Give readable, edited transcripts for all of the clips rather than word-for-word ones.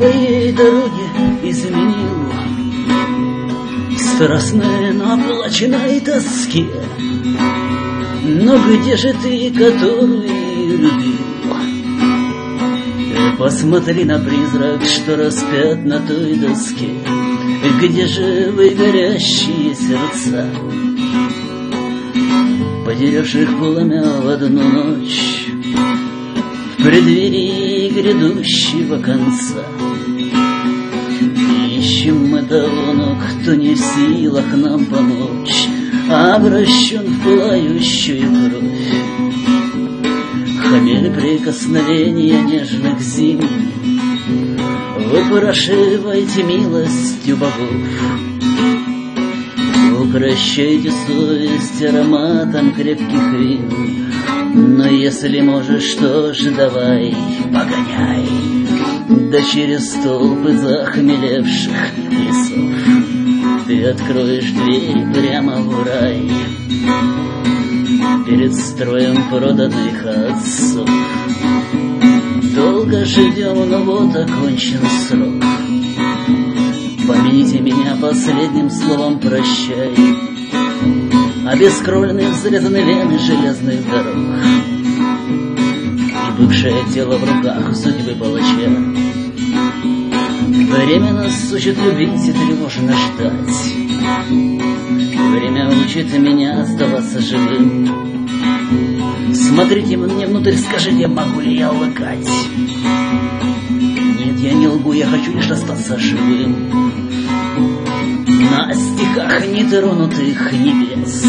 своей дороге изменил, в страстной наплаченной тоске. Но где же ты, которую любил? Посмотри на призрак, что распят на той доске. Где же вы, горящие сердца, потерявших пламя в одну ночь, в преддверии грядущего конца? Ищем мы того, кто не в силах нам помочь, обращен в пылающую кровь. Хмель прикосновения нежных зим, выпрашивайте милостью богов. Укращайте совесть ароматом крепких вин, но если можешь, что ж, давай, погоняй, да через толпы захмелевших лесов ты откроешь дверь прямо в рай перед строем проданных отцов. Долго ждем, но вот окончен срок. Помяните меня последним словом прощай, обескровленные, взрезаны вены железных дорог, и бывшее тело в руках судьбы палача. Время нас учит любить и тревожно ждать. Время учит меня оставаться живым. Смотрите мне внутрь, скажите, могу ли я лгать? Нет, я не лгу, я хочу лишь остаться живым. На стихах нетронутых небес,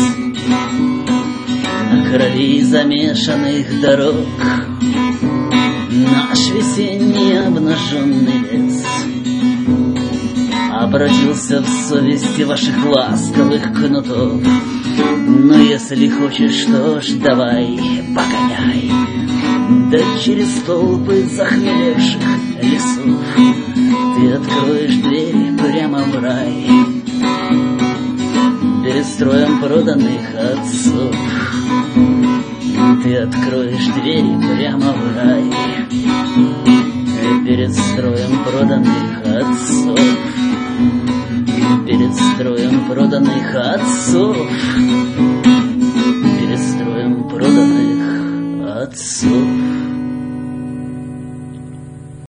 на крови замешанных дорог, наш весенний обнаженный лес обратился в совести ваших ласковых кнутов. Но если хочешь, что ж, давай, погоняй, да через толпы захмелевших лесов ты откроешь дверь прямо в рай перед строем проданных отцов. Ты откроешь дверь прямо в рай перед строем проданных отцов, перед строем проданных отцов, перед строем проданных отцов.